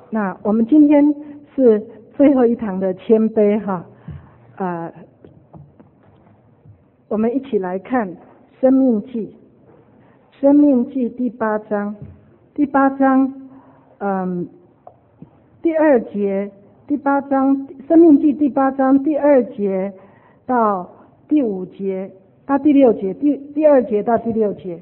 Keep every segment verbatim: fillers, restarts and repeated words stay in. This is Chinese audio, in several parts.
那我们今天是最后一堂的谦卑哈，呃，我们一起来看《生命记》，《生命记》第八章，第八章，嗯，第二节，第八章，《生命记》第八章第二节到第五节到第六节，第第二节到第六节。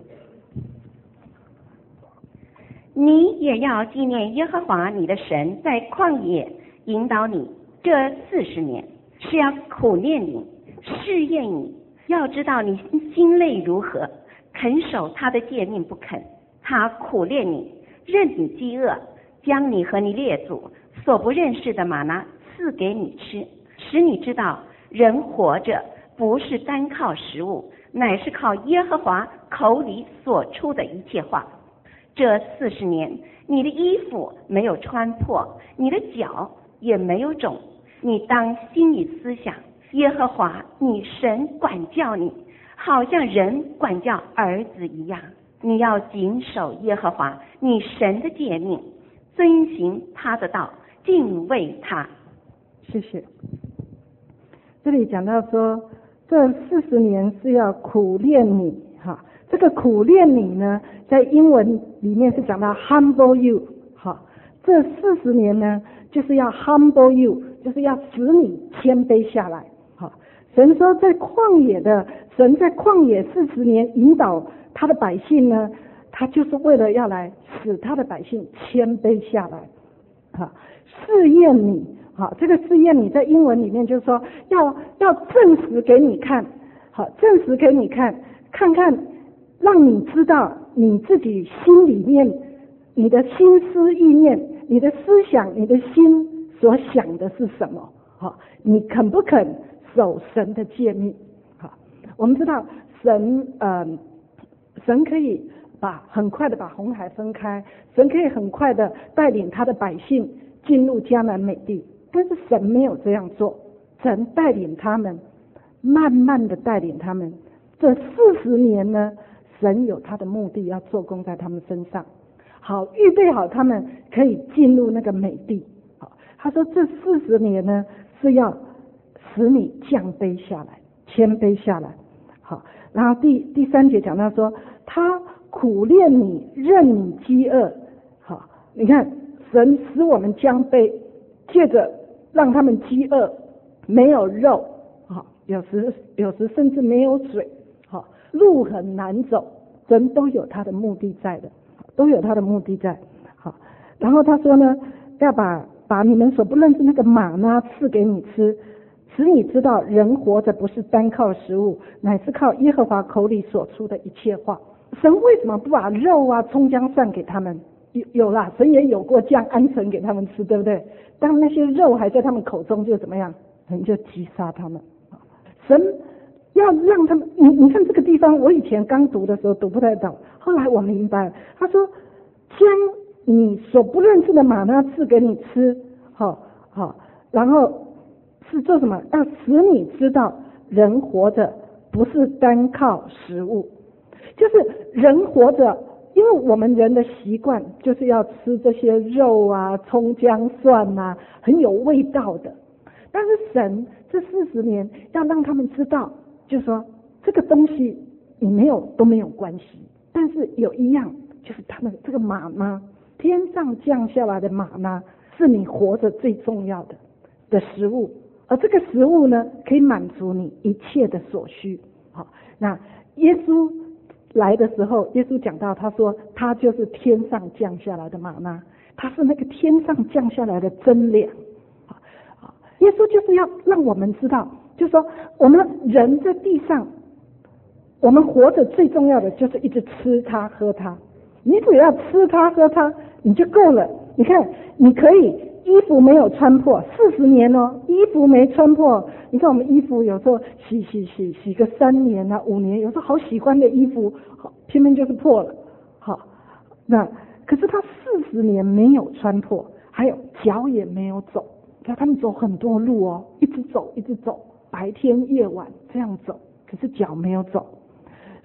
你也要纪念耶和华你的神在旷野引导你这四十年，是要苦练你，试验你，要知道你心类如何，肯守他的诫命不肯。他苦练你，任你饥饿，将你和你列祖所不认识的玛拿赐给你吃，使你知道人活着不是单靠食物，乃是靠耶和华口里所出的一切话。这四十年，你的衣服没有穿破，你的脚也没有肿。你当心里思想，耶和华你神管教你，好像人管教儿子一样。你要谨守耶和华你神的诫命，遵行他的道，敬畏他。 谢谢。这里讲到说，这四十年是要苦练你哈。这个苦练你呢，在英文里面是讲到 humble you， 好，这四十年呢，就是要 humble you， 就是要使你谦卑下来。好，神说在旷野的，神在旷野四十年引导他的百姓呢，他就是为了要来使他的百姓谦卑下来。好，试验你，好，这个试验你在英文里面就是说要要证实给你看，好，证实给你看，看看。让你知道你自己心里面，你的心思意念，你的思想，你的心所想的是什么？好，你肯不肯守神的诫命？好，我们知道神，呃，神可以把很快的把红海分开，神可以很快的带领他的百姓进入迦南美地，但是神没有这样做，神带领他们，慢慢的带领他们，这四十年呢。神有他的目的要做工在他们身上，好预备好他们可以进入那个美地。好，他说这四十年呢是要使你降卑下来，谦卑下来。好，然后第第三节讲到说，他苦练你，任你饥饿。好，你看神使我们降卑，借着让他们饥饿，没有肉，好，有时有时甚至没有水。好，路很难走，人都有他的目的在的，都有他的目的在。好，然后他说呢，要把把你们所不认识那个玛拿赐给你吃，使你知道人活着不是单靠食物，乃是靠耶和华口里所出的一切话。神为什么不把肉啊、葱姜蒜给他们？有有啦，神也有过降鹌鹑给他们吃，对不对？当那些肉还在他们口中，就怎么样？神就击杀他们。神要让他们，你你看这个地方，我以前刚读的时候读不太懂，后来我明白了。他说，将你所不认识的玛拿赐给你吃，好好，然后是做什么？要使你知道人活着不是单靠食物，就是人活着，因为我们人的习惯就是要吃这些肉啊、葱姜蒜啊，很有味道的。但是神这四十年要让他们知道。就说这个东西你没有都没有关系，但是有一样，就是他们这个玛拿，天上降下来的玛拿，是你活着最重要的的食物，而这个食物呢，可以满足你一切的所需。好，那耶稣来的时候，耶稣讲到，他说他就是天上降下来的玛拿，他是那个天上降下来的真粮。好，耶稣就是要让我们知道。就说我们人在地上，我们活着最重要的就是一直吃它喝它。你只要吃它喝它，你就够了。你看，你可以衣服没有穿破，四十年哦，衣服没穿破。你看我们衣服有时候洗洗洗洗个三年啊五年，有时候好喜欢的衣服，好偏偏就是破了。好，那可是他四十年没有穿破，还有脚也没有走。他们走很多路哦，一直走一直走。白天夜晚这样走，可是脚没有走。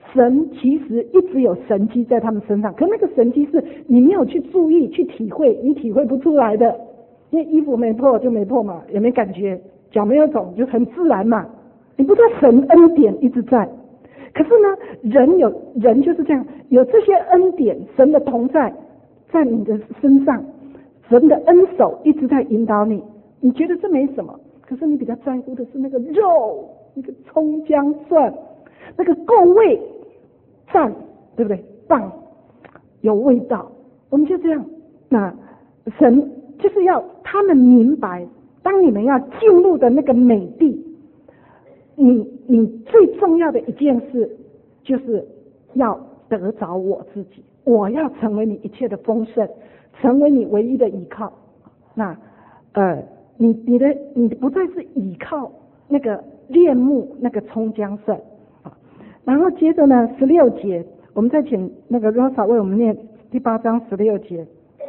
神其实一直有神迹在他们身上，可那个神迹是你没有去注意去体会，你体会不出来的。因为衣服没破就没破嘛，也没感觉，脚没有肿就很自然嘛。你不知道神恩典一直在，可是呢，人有人就是这样，有这些恩典，神的同在在你的身上，神的恩手一直在引导你。你觉得这没什么，可是你比较在乎的是那个肉，那个葱姜蒜，那个够味，赞，对不对？棒，有味道。我们就这样，那神就是要他们明白，当你们要进入的那个美地，你你最重要的一件事就是要得着我自己，我要成为你一切的丰盛，成为你唯一的依靠。那呃，你你的你不再是依靠那个恋慕那个葱姜蒜啊。然后接着呢，十六节，我们再请那个 Rosa 为我们念第八章十六节。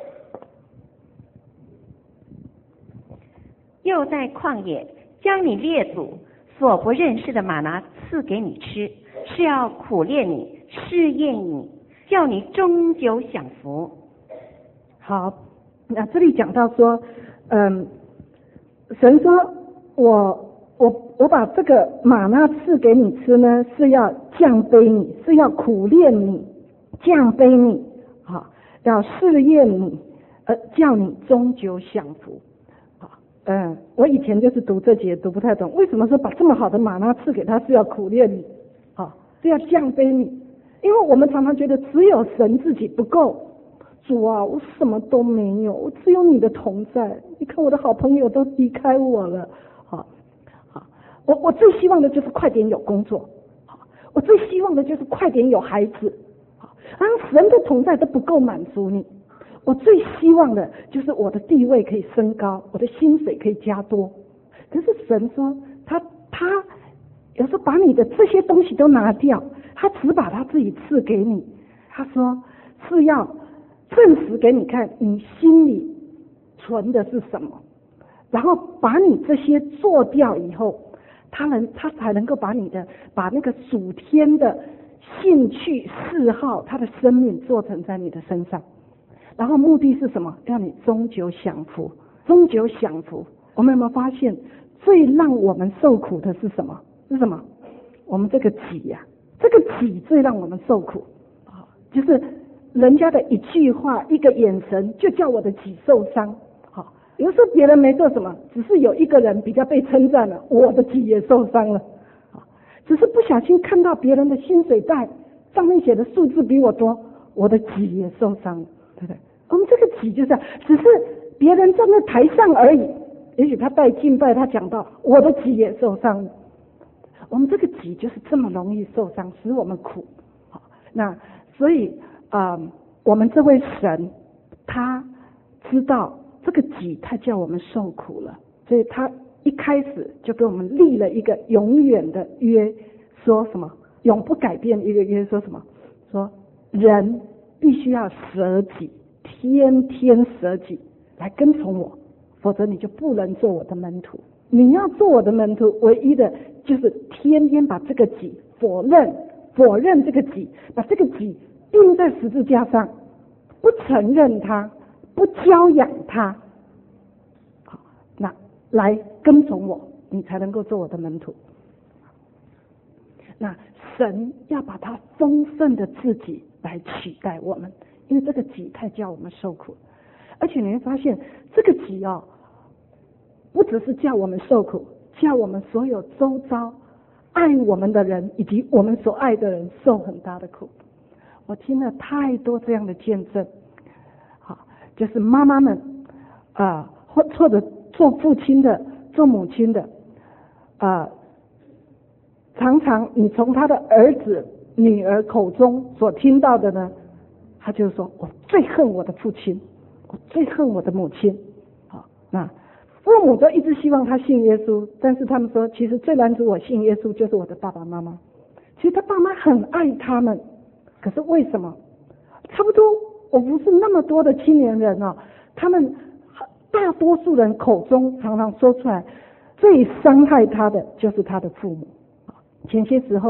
又在旷野将你列祖所不认识的玛拿赐给你吃，是要苦练你，试验你，叫你终究享福。 好，那这里讲到说，嗯，神说我我我把这个玛拿赐给你吃呢，是要降卑你，是要苦练你，降卑你，好，要试验你，呃，叫你终究享福。嗯，我以前就是读这节读不太懂，为什么说把这么好的玛拿赐给他是要苦练你，啊，是要降卑你？因为我们常常觉得只有神自己不够，主啊，我什么都没有，我只有你的同在。你看我的好朋友都离开我了，好，好，我我最希望的就是快点有工作，好，我最希望的就是快点有孩子，好，然后神的同在都不够满足你。我最希望的就是我的地位可以升高，我的薪水可以加多。可是神说，他他有时候把你的这些东西都拿掉，他只把他自己赐给你。他说是要证实给你看，你心里存的是什么，然后把你这些做掉以后，他能他才能够把你的把那个属天的兴趣嗜好，他的生命做成在你的身上。然后目的是什么？让你终究享福，终究享福。我们有没有发现，最让我们受苦的是什么？是什么？我们这个己呀、啊，这个己最让我们受苦啊，就是人家的一句话、一个眼神，就叫我的己受伤。好，有时候别人没做什么，只是有一个人比较被称赞了，我的己也受伤了。啊，只是不小心看到别人的薪水袋上面写的数字比我多，我的己也受伤了。对不对？我们这个己就是，只是别人站在台上而已。也许他带敬拜，他讲到我的己也受伤了。我们这个己就是这么容易受伤，使我们苦。好，那所以啊、呃，我们这位神他知道这个己，他叫我们受苦了，所以他一开始就给我们立了一个永远的约，说什么永不改变一个约，说什么说人必须要舍己，天天舍己来跟从我，否则你就不能做我的门徒。你要做我的门徒，唯一的就是天天把这个己否认，否认这个己，把这个己钉在十字架上，不承认他，不教养他，好，那来跟从我，你才能够做我的门徒。那神要把他丰盛的自己来取代我们，因为这个己太叫我们受苦。而且你会发现这个己哦，不只是叫我们受苦，叫我们所有周遭爱我们的人以及我们所爱的人受很大的苦。我听了太多这样的见证，好，就是妈妈们啊、呃，或或者做父亲的、做母亲的啊、呃，常常你从他的儿子、女儿口中所听到的呢，他就说：“我最恨我的父亲，我最恨我的母亲。”好，那父母都一直希望他信耶稣，但是他们说，其实最拦阻我信耶稣就是我的爸爸妈妈。其实他爸妈很爱他们，可是为什么？差不多，我不是那么多的青年人哦，他们大多数人口中常常说出来，最伤害他的就是他的父母。前些时候，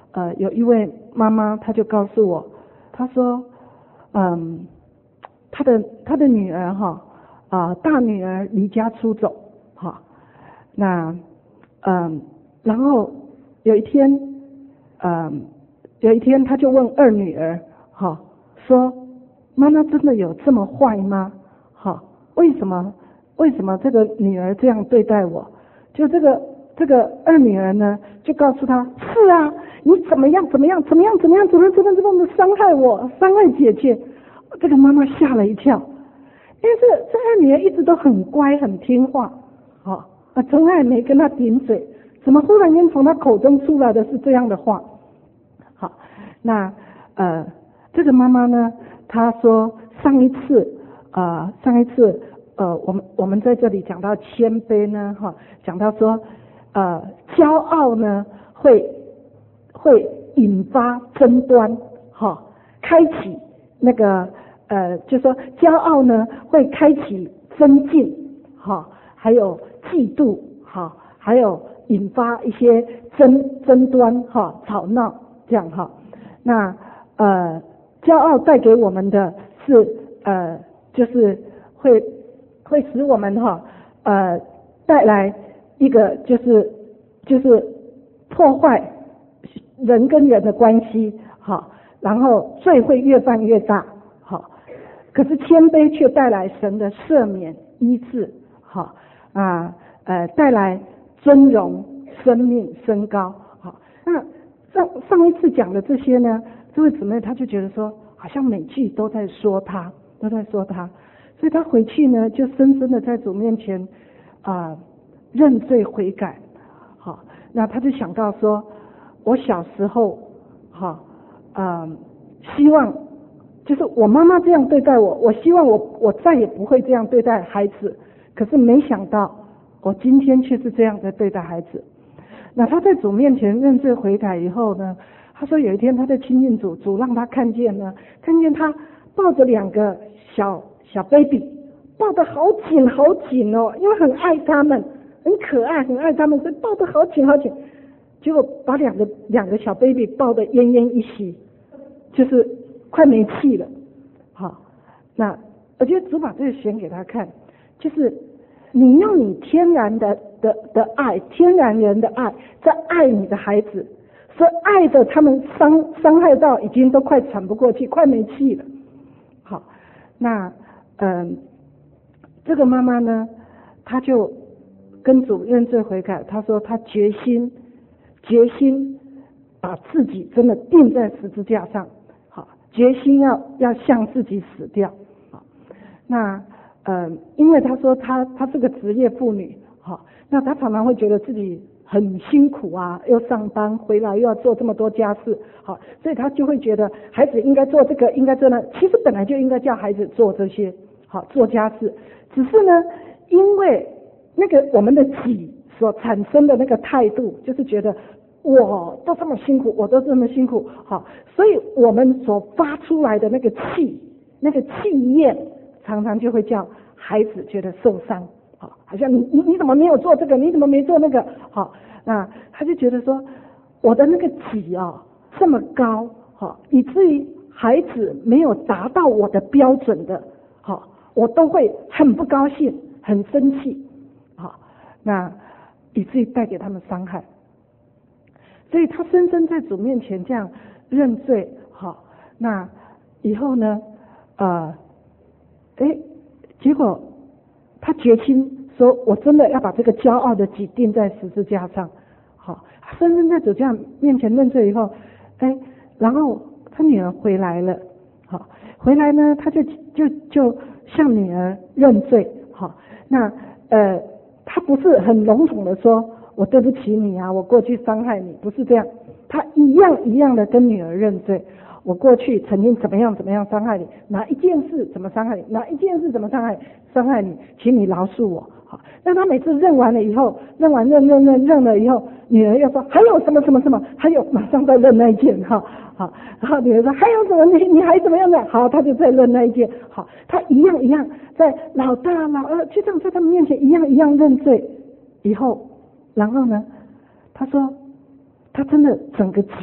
呃，有一位妈妈，她就告诉我，她说，嗯，她的她的女儿哈，啊、呃，大女儿离家出走，哈，那，嗯，然后有一天，嗯，有一天她就问二女儿，哈，说，妈妈真的有这么坏吗？哈，为什么为什么这个女儿这样对待我？就这个这个二女儿呢，就告诉她，是啊，你怎么样怎么样怎么样怎么样怎么怎么怎么的伤害我，伤害姐姐。这个妈妈吓了一跳，因为这这二女儿一直都很乖很听话，好、啊，从来没跟她顶嘴，怎么忽然间从她口中出来的是这样的话？好，那呃，这个妈妈呢，她说上一次呃上一次。呃，我们我们在这里讲到谦卑呢，哈，讲到说，呃，骄傲呢会会引发争端，哈，开启那个呃，就说骄傲呢会开启争竞，哈，还有嫉妒，哈，还有引发一些争争端，哈，吵闹这样哈。那呃，骄傲带给我们的是呃，就是会。会使我们哈呃带来一个就是就是破坏人跟人的关系，好，然后罪会越犯越大，好，可是谦卑却带来神的赦免医治，好啊呃带来尊荣生命升高，好，那上上一次讲的这些呢，这位姊妹她就觉得说，好像每句都在说她，都在说她。所以他回去呢，就深深的在主面前啊、呃、认罪悔改，好，那他就想到说，我小时候，哈，呃，希望就是我妈妈这样对待我，我希望我我再也不会这样对待孩子，可是没想到我今天却是这样的对待孩子。那他在主面前认罪悔改以后呢，他说有一天他的亲近主，主让他看见呢，看见他抱着两个小。小 baby 抱得好紧好紧哦，因为很爱他们，很可爱，很爱他们，所以抱得好紧好紧。结果把两个两个小 baby 抱得奄奄一息，就是快没气了。好，那我觉得主把这个显给他看，就是你用你天然的的的爱，天然人的爱，在爱你的孩子，所以爱的他们伤伤害到已经都快喘不过气，快没气了。好，那。嗯，这个妈妈呢，她就跟主认罪悔改，她说她决心决心把自己真的钉在十字架上，好，决心要要向自己死掉。好，那嗯，因为她说她她是个职业妇女，好，那她常常会觉得自己很辛苦啊，又上班回来又要做这么多家事，好，所以她就会觉得孩子应该做这个，应该做那，其实本来就应该叫孩子做这些。好，做家事，只是呢，因为那个我们的己所产生的那个态度，就是觉得我都这么辛苦，我都这么辛苦，好，所以我们所发出来的那个气，那个气焰，常常就会叫孩子觉得受伤，好，好像你你你怎么没有做这个，你怎么没做那个，好，那他就觉得说，我的那个己啊这么高，好，以至于孩子没有达到我的标准的，好。我都会很不高兴，很生气，好，那以至于带给他们伤害。所以他深深在主面前这样认罪，好，那以后呢，呃，哎，结果他决心说，我真的要把这个骄傲的己钉在十字架上，好，深深在主这样面前认罪以后，哎，然后他女儿回来了，好，回来呢，他就就就。向女儿认罪，好，那呃，他不是很笼统的说，我对不起你啊，我过去伤害你，不是这样，他一样一样的跟女儿认罪，我过去曾经怎么样怎么样伤害你，哪一件事怎么伤害你，哪一件事怎么伤害伤害你，请你饶恕我，好，那他每次认完了以后，认完认认认认了以后，女儿又说还有什么什么什么，还有马上再认那一件哈。好，然后女儿说还有什么你你还怎么样的？好，他就再认那一件。好，他一样一样在老大老二就这样在他们面前一样一样认罪。以后，然后呢，他说他真的整个己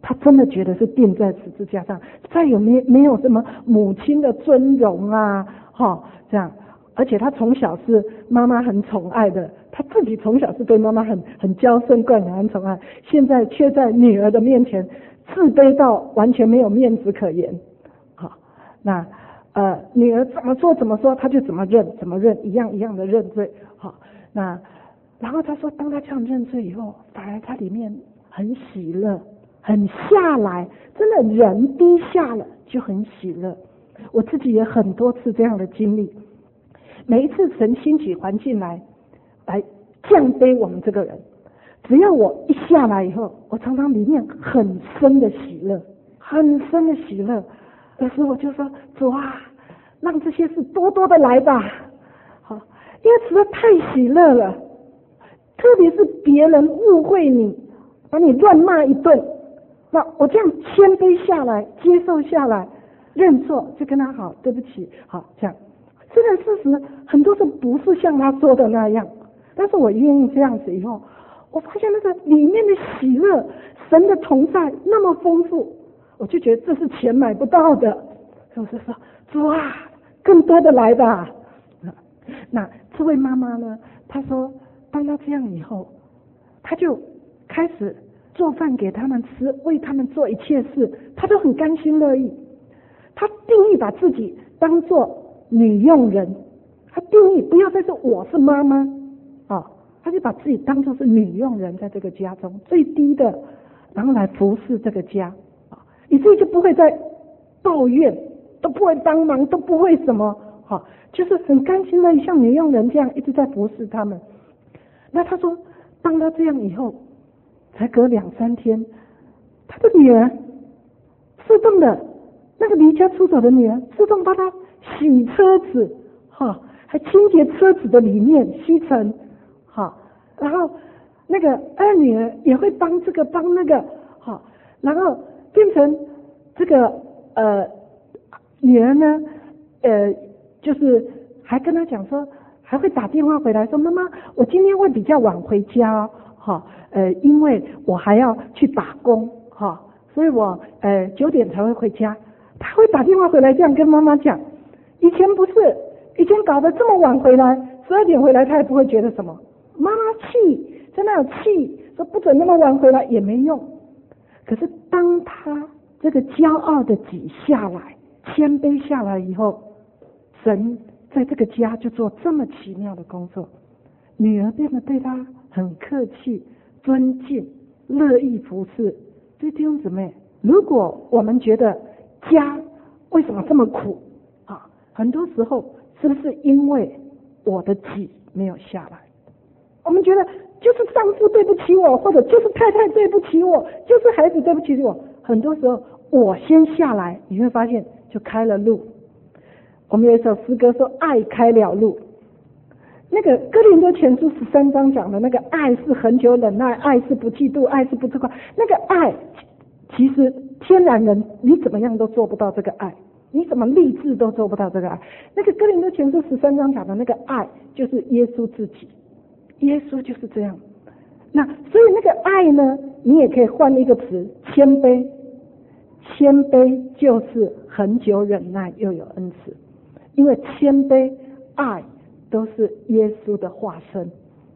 他真的觉得是钉在十字架上，再有没没有什么母亲的尊荣啊，哈、哦，这样，而且他从小是妈妈很宠爱的，他自己从小是对妈妈很很娇生惯养、很宠爱，现在却在女儿的面前自卑到完全没有面子可言，好、哦，那呃女儿怎么说怎么说他就怎么认怎么认，一样一样的认罪，好、哦，那然后他说，当他这样认罪以后，反而他里面很喜乐。很下来，真的人低下了就很喜乐。我自己也很多次这样的经历。每一次神兴起环境来，来降卑我们这个人，只要我一下来以后，我常常里面很深的喜乐，很深的喜乐。有时我就说：主啊，让这些事多多的来吧。好，因为实在太喜乐了，特别是别人误会你，把你乱骂一顿。那我这样谦卑下来，接受下来，认错，就跟他好，对不起，好，这样。虽然事实很多时候不是像他说的那样，但是我愿意这样子以后，我发现那个里面的喜乐，神的同在那么丰富，我就觉得这是钱买不到的。所以我就说，主啊，更多的来吧。那这位妈妈呢，她说，当她这样以后，她就开始做饭给他们吃，为他们做一切事，他都很甘心乐意。他定义把自己当作女佣人，他定义不要再说我是妈妈啊，他就把自己当作是女佣人，在这个家中最低的，然后来服侍这个家啊，以至于就不会再抱怨，都不会帮忙，都不会什么，哈、啊，就是很甘心乐意像女佣人这样一直在服侍他们。那他说，当他这样以后。才隔两三天，他的女儿自动的，那个离家出走的女儿自动帮他洗车子，哈，还清洁车子的里面吸尘，哈，然后那个二女儿也会帮这个帮那个，哈，然后变成这个呃女儿呢，呃，就是还跟他讲说，还会打电话回来说，妈妈，我今天会比较晚回家哦。哈，呃，因为我还要去打工，哈，所以我呃九点才会回家。他会打电话回来，这样跟妈妈讲。以前不是，以前搞得这么晚回来，十二点回来，他也不会觉得什么。妈妈气，在那有气，说不准那么晚回来也没用。可是当他这个骄傲的己下来，谦卑下来以后，神在这个家就做这么奇妙的工作。女儿变得对他很客气、尊敬、乐意服侍。所以弟兄姊妹，如果我们觉得家为什么这么苦啊？很多时候是不是因为我的己没有下来？我们觉得就是丈夫对不起我，或者就是太太对不起我，就是孩子对不起我。很多时候我先下来，你会发现就开了路。我们有一首诗歌说：“爱开了路。”那个哥林多前书十三章讲的那个爱是恒久忍耐，爱是不嫉妒，爱是不自夸。那个爱，其实天然人你怎么样都做不到这个爱，你怎么立志都做不到这个爱。那个哥林多前书十三章讲的那个爱，就是耶稣自己，耶稣就是这样。那所以那个爱呢，你也可以换一个词，谦卑。谦卑就是恒久忍耐，又有恩慈，因为谦卑、爱。都是耶稣的化身。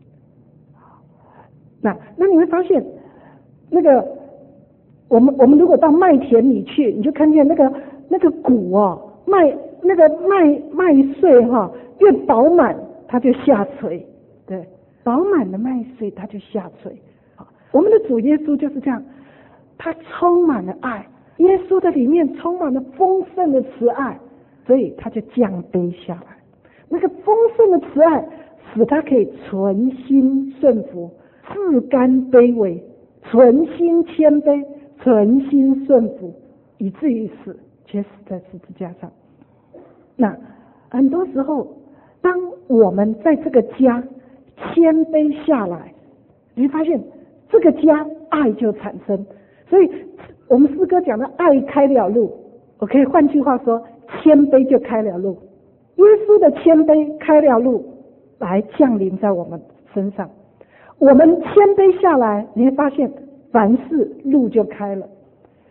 那那你会发现，那个我们我们如果到麦田里去，你就看见那个那个谷哦，麦那个麦麦穗哈、哦，越饱满它就下垂，对，饱满的麦穗它就下垂。我们的主耶稣就是这样，他充满了爱，耶稣的里面充满了丰盛的慈爱，所以他就降卑下来。那个丰盛的慈爱使他可以存心顺服，自甘卑微，存心谦卑，存心顺服，以至于死，却死在十字架上。那很多时候当我们在这个家谦卑下来，你会发现这个家爱就产生。所以我们诗歌讲的爱开了路，我可以换句话说，谦卑就开了路。耶稣的谦卑开了路，来降临在我们身上。我们谦卑下来，你会发现凡事路就开了。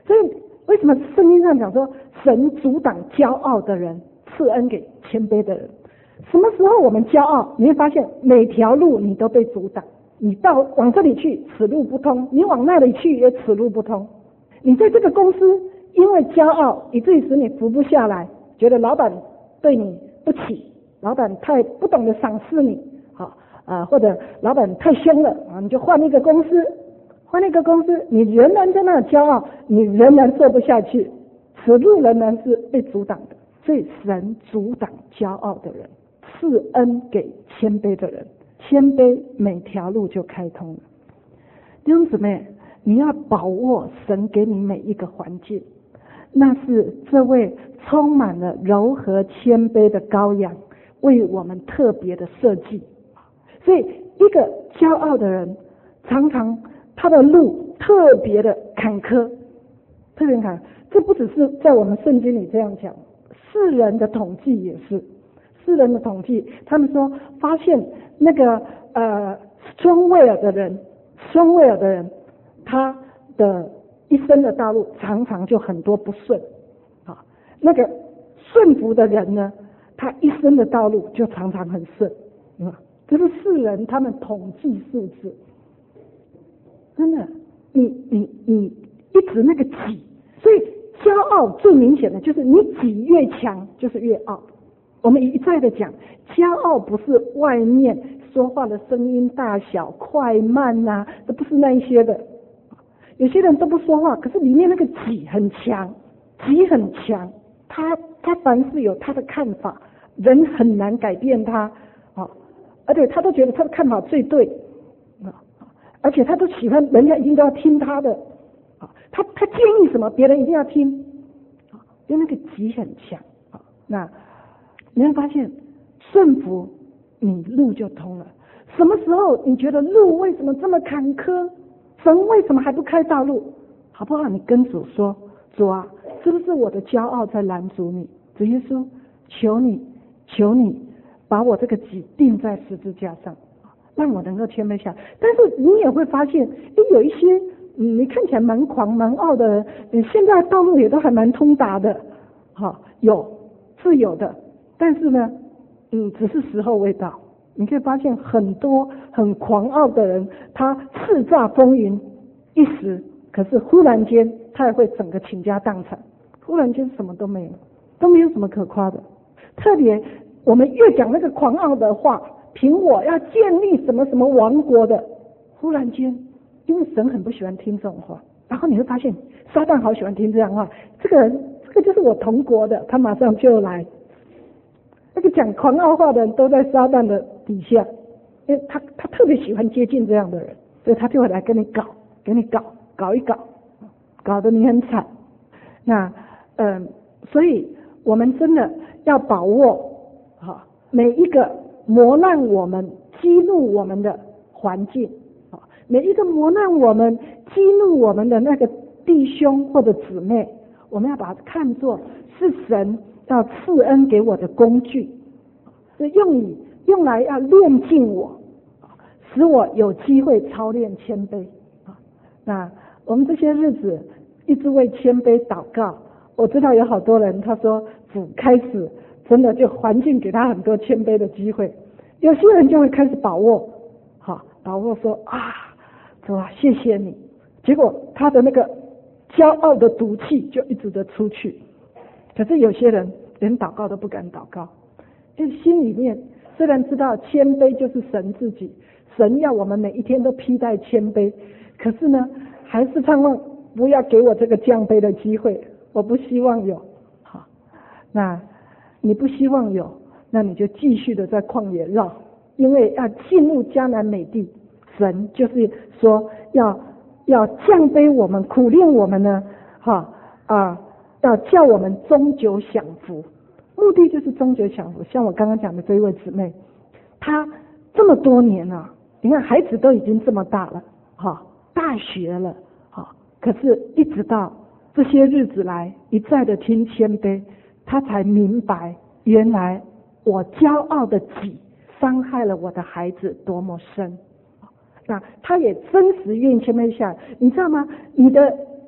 所以为什么圣经上讲说神阻挡骄傲的人，赐恩给谦卑的人？什么时候我们骄傲，你会发现每条路你都被阻挡，你到往这里去此路不通，你往那里去也此路不通。你在这个公司因为骄傲以至于使你服不下来，觉得老板对你不起，老板太不懂得赏识你，好啊，或者老板太凶了啊，你就换一个公司，换一个公司，你仍然在那骄傲，你仍然做不下去，此路仍然是被阻挡的。所以神阻挡骄傲的人，赐恩给谦卑的人，谦卑每条路就开通了。弟兄姊妹，你要把握神给你每一个环境，那是这位充满了柔和谦卑的羔羊为我们特别的设计。所以一个骄傲的人，常常他的路特别的坎坷，特别坎坷。这不只是在我们圣经里这样讲，世人的统计也是，世人的统计，他们说发现那个呃双威尔的人，双威尔的人，他的一生的道路常常就很多不顺，啊，那个顺服的人呢，他一生的道路就常常很顺，啊，这是世人他们统计数字。真的，你你你一直那个己，所以骄傲最明显的就是你己越强就是越傲。我们一再的讲，骄傲不是外面说话的声音大小快慢呐、啊，都不是那一些的。有些人都不说话，可是里面那个己很强，己很强，他他凡事有他的看法，人很难改变他啊，而且他都觉得他的看法最对啊，而且他都喜欢人家一定都要听他的啊，他他建议什么，别人一定要听啊，因为那个己很强啊。那你会发现顺服，你路就通了。什么时候你觉得路为什么这么坎坷？神为什么还不开道路？好不好？你跟主说，主啊，是不是我的骄傲在拦阻你？主耶稣，求你，求你把我这个己钉在十字架上，让我能够谦卑下来。但是你也会发现，有一些嗯，你看起来蛮狂蛮傲的人，嗯，现在道路也都还蛮通达的，好，有是有的，但是呢，嗯，只是时候未到。你可以发现很多很狂傲的人，他叱咤风云一时，可是忽然间他也会整个倾家荡产，忽然间什么都没有，都没有什么可夸的。特别我们越讲那个狂傲的话，凭我要建立什么什么王国的，忽然间，因为神很不喜欢听这种话，然后你会发现撒旦好喜欢听这样的话，这个人这个就是我同国的，他马上就来。那个讲狂傲话的人都在撒旦的底下，因为他他特别喜欢接近这样的人，所以他就会来跟你搞，给你搞，搞一搞，搞得你很惨。那嗯、呃，所以我们真的要把握哈每一个磨难我们、激怒我们的环境，啊，每一个磨难我们、激怒我们的那个弟兄或者姊妹，我们要把它看作是神要赐恩给我的工具，是用以用来要炼净我，使我有机会操练谦卑啊。那我们这些日子一直为谦卑祷告，我知道有好多人他说主开始真的就环境给他很多谦卑的机会，有些人就会开始把握，好把握说啊，主啊谢谢你，结果他的那个骄傲的毒气就一直的出去。可是有些人连祷告都不敢祷告，因为心里面虽然知道谦卑就是神自己，神要我们每一天都披戴谦卑，可是呢还是盼望不要给我这个降卑的机会，我不希望有。好，那你不希望有，那你就继续的在旷野绕，因为要进入迦南美地，神就是说要要降卑我们，苦练我们呢，哈啊。要叫我们终久享福，目的就是终久享福。像我刚刚讲的这一位姊妹，她这么多年了、啊，你看孩子都已经这么大了，哈，大学了，哈，可是一直到这些日子来一再的听谦卑，她才明白原来我骄傲的己伤害了我的孩子多么深。那她也真实愿意谦卑下来，你知道吗？你的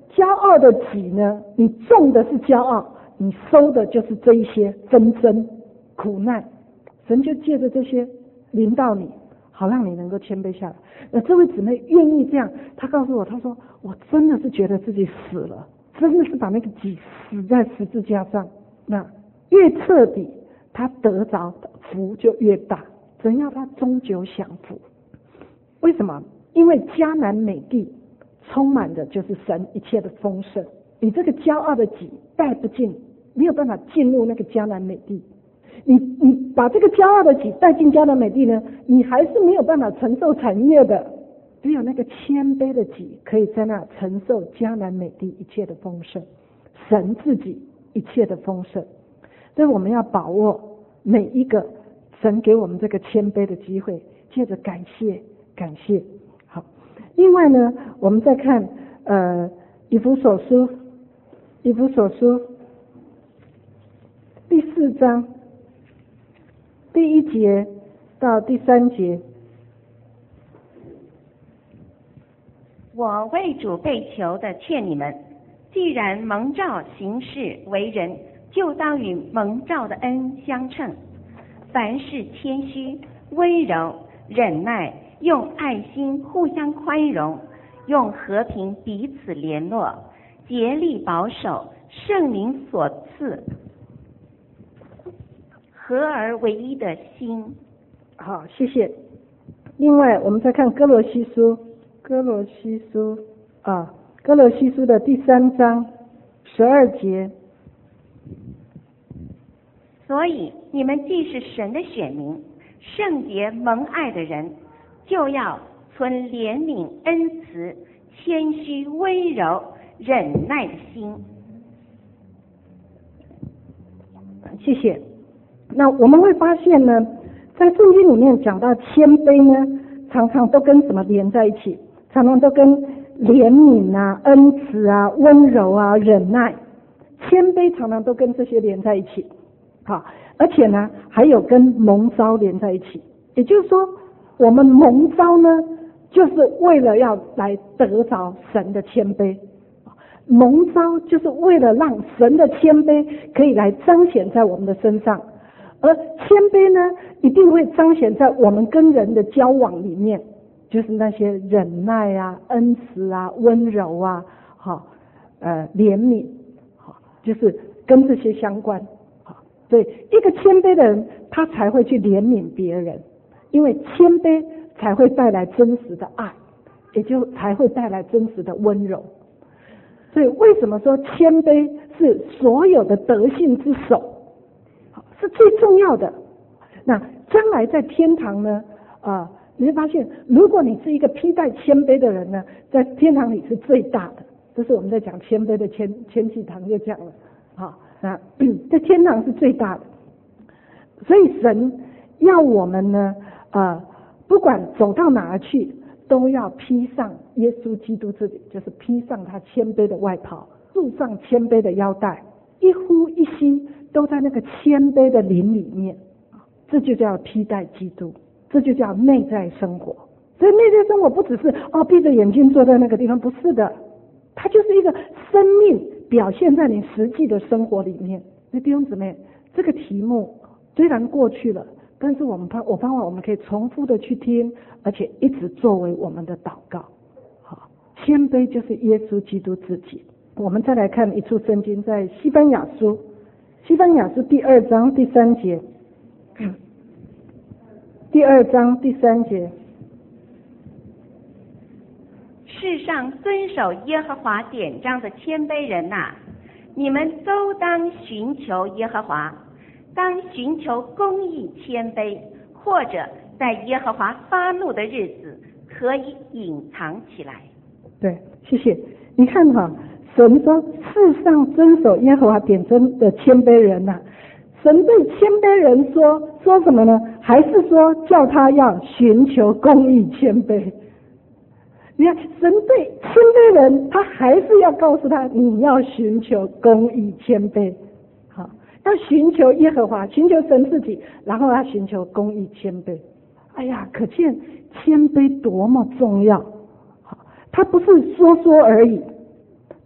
骄傲的己呢，你种的是骄傲，你收的就是这一些纷争、苦难。神就借着这些临到你，好让你能够谦卑下来。那这位姊妹愿意这样，她告诉我，她说我真的是觉得自己死了，真的是把那个己死在十字架上。那越彻底，她得着的福就越大。神要她终究享福。为什么？因为迦南美地充满的就是神一切的丰盛，你这个骄傲的己带不进，没有办法进入那个迦南美地。你你把这个骄傲的己带进迦南美地呢，你还是没有办法承受产业的。只有那个谦卑的己可以在那承受迦南美地一切的丰盛，神自己一切的丰盛。所以我们要把握每一个神给我们这个谦卑的机会，借着感谢感谢。好，另外呢，我们再看呃以弗所书以弗所书第四章第一节到第三节。 我为主被囚的劝你们，既然蒙召行事为人，就当与蒙召的恩相称。凡事谦虚、温柔、忍耐，用爱心互相宽容，用和平彼此联络，竭力保守圣灵所赐合而为一的心。 好，谢谢。另外，我们再看哥罗西书，哥罗西书啊，哥罗西书的第三章十二节。 所以你们既是神的选民，圣洁蒙爱的人，就要存怜悯、恩慈、谦虚、温柔、忍耐的心。 谢谢。那我们会发现呢，在圣经里面讲到谦卑呢，常常都跟什么连在一起？常常都跟怜悯啊、恩慈啊、温柔啊、忍耐。谦卑常常都跟这些连在一起。好，而且呢，还有跟蒙召连在一起。也就是说，我们蒙召呢，就是为了要来得着神的谦卑。蒙召就是为了让神的谦卑可以来彰显在我们的身上，而谦卑呢，一定会彰显在我们跟人的交往里面，就是那些忍耐啊、恩慈啊、温柔啊、好呃怜悯，好，就是跟这些相关。对，一个谦卑的人，他才会去怜悯别人，因为谦卑才会带来真实的爱，也就才会带来真实的温柔。所以为什么说谦卑是所有的德性之首，是最重要的？那将来在天堂呢，啊、呃，你会发现，如果你是一个披戴谦卑的人呢，在天堂里是最大的。这是我们在讲谦卑的前前几堂就讲了，好。那在天堂是最大的，所以神要我们呢，呃，不管走到哪儿去，都要披上耶稣基督自己，就是披上他谦卑的外袍，束上谦卑的腰带，一呼一吸都在那个谦卑的灵里面，这就叫披戴基督，这就叫内在生活。所以内在生活不只是哦闭着眼睛坐在那个地方，不是的，它就是一个生命。表现在你实际的生活里面。那弟兄姊妹，这个题目虽然过去了，但是我们我盼望我们可以重复的去听，而且一直作为我们的祷告。好，谦卑就是耶稣基督自己。我们再来看一处圣经，在西班牙书，西班牙书第二章第三节，第二章第三节。 世上遵守耶和华典章的谦卑人呐、啊，你们都当寻求耶和华，当寻求公义谦卑，或者在耶和华发怒的日子可以隐藏起来。 对，谢谢。你看哈，神说世上遵守耶和华典章的谦卑人呐、啊，神对谦卑人说说什么呢？还是说叫他要寻求公义谦卑？你看，神对谦卑人，他还是要告诉他，你要寻求公义谦卑，好，要寻求耶和华，寻求神自己，然后要寻求公义谦卑。哎呀，可见谦卑多么重要！好，他不是说说而已，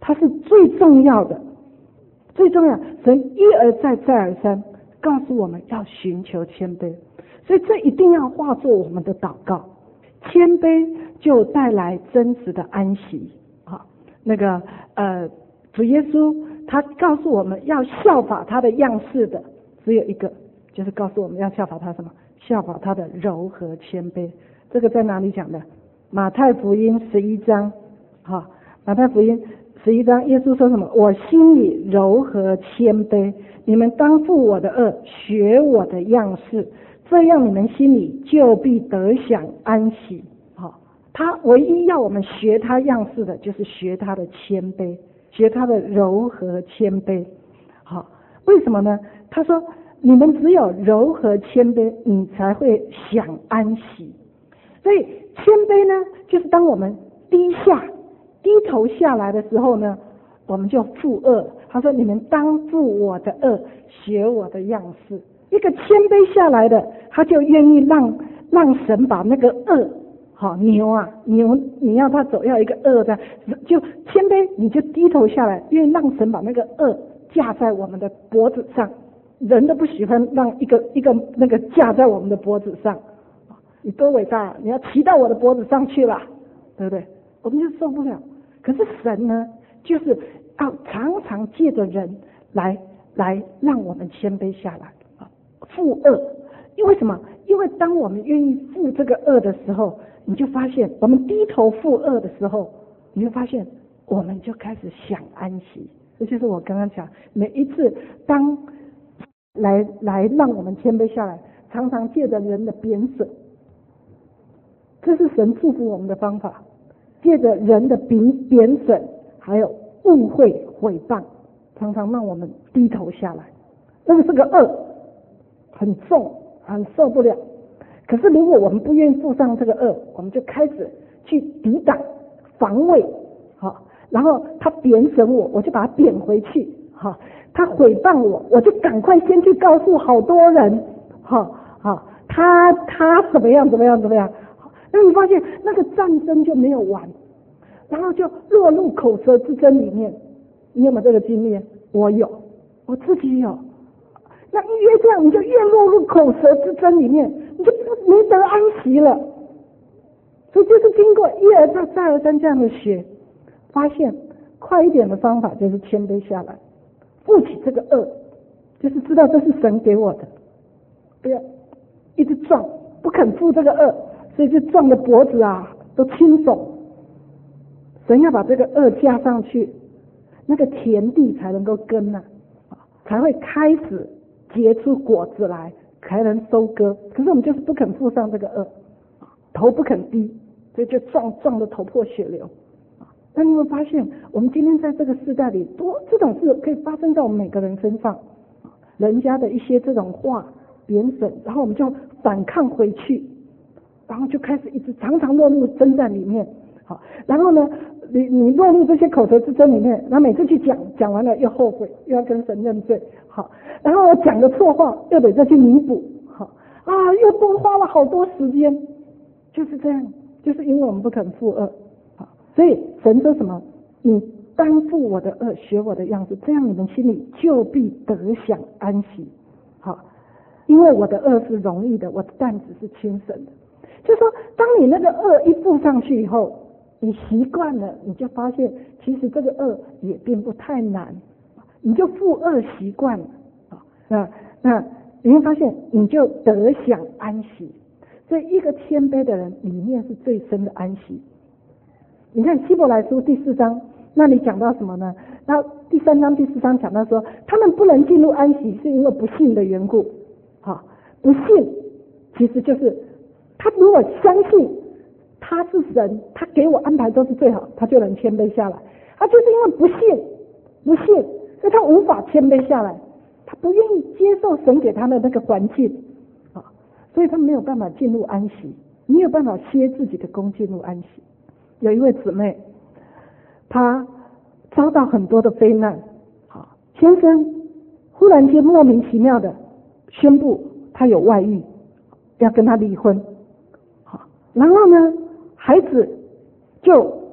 它是最重要的，最重要。神一而再再而三告诉我们要寻求谦卑，所以这一定要化作我们的祷告。谦卑就带来真实的安息。好，那个呃，主耶稣他告诉我们要效法他的样式的只有一个，就是告诉我们要效法他什么？效法他的柔和谦卑。这个在哪里讲的？马太福音十一章。好，马太福音十一章，耶稣说什么？我心里柔和谦卑，你们当负我的恶，学我的样式，这样你们心里就必得享安息。好，他唯一要我们学他样式的，就是学他的谦卑，学他的柔和谦卑。好，为什么呢？他说你们只有柔和谦卑，你才会享安息。所以谦卑呢，就是当我们低下低头下来的时候呢，我们就负恶。他说你们当负我的恶，学我的样式。一个谦卑下来的，他就愿意让让神把那个恶，好牛啊牛，你要他走要一个恶的，就谦卑，你就低头下来，愿意让神把那个恶架在我们的脖子上。人都不喜欢让一个一个那个架在我们的脖子上，你多伟大，你要骑到我的脖子上去了，对不对？我们就受不了。可是神呢，就是要常常借着人来来让我们谦卑下来啊，负恶。因为什么？因为当我们愿意负这个恶的时候，你就发现我们低头负恶的时候，你就发现我们就开始享安息。这就是我刚刚讲，每一次当来来让我们谦卑下来，常常借着人的贬损，这是神祝福我们的方法。借着人的贬贬损，还有误会毁谤，常常让我们低头下来。那个是个恶，很重，很受不了。可是如果我们不愿意负上这个恶，我们就开始去抵挡、防卫，好，然后他贬损我，我就把他贬回去，好，他毁谤我，我就赶快先去告诉好多人，好，好，他他怎么样怎么样怎么样。那你发现那个战争就没有完，然后就落入口舌之争里面。你有没有这个经验？我有，我自己有。那越这样，你就越落入口舌之争里面，你就没得安息了。所以就是经过一而再再而三这样的学，发现快一点的方法就是谦卑下来，负起这个恶，就是知道这是神给我的，不要一直撞，不肯负这个恶。所以就撞的脖子啊都青肿，神要把这个恶加上去，那个田地才能够耕啊，才会开始结出果子来，才能收割。可是我们就是不肯负上这个恶，头不肯低，所以就撞撞得头破血流。那你会发现，我们今天在这个时代里，多这种事可以发生在我们每个人身上，人家的一些这种话贬损，然后我们就反抗回去。然后就开始一直常常落入征战里面，好，然后呢，你你落入这些口舌之争里面，然后每次去讲，讲完了又后悔，又要跟神认罪，好，然后我讲的错话又得再去弥补，好啊，又多花了好多时间，就是这样，就是因为我们不肯负恶，好，所以神说什么？你当负我的恶，学我的样子，这样你们心里就必得享安息，好，因为我的恶是容易的，我的担子是轻省的。就说当你那个恶一附上去以后，你习惯了，你就发现其实这个恶也并不太难，你就负恶习惯了啊，那那你会发现你就得享安息。所以一个谦卑的人里面是最深的安息。你看希伯来书第四章那里讲到什么呢？那第三章第四章讲到说他们不能进入安息是因为不信的缘故，好，不信其实就是他如果相信他是神，他给我安排都是最好，他就能谦卑下来。他就是因为不信，不信，所以他无法谦卑下来，他不愿意接受神给他的那个环境啊，所以他没有办法进入安息，没有办法歇自己的功进入安息。有一位姊妹，她遭到很多的非难，好，先生忽然间莫名其妙的宣布他有外遇，要跟他离婚。然后呢，孩子就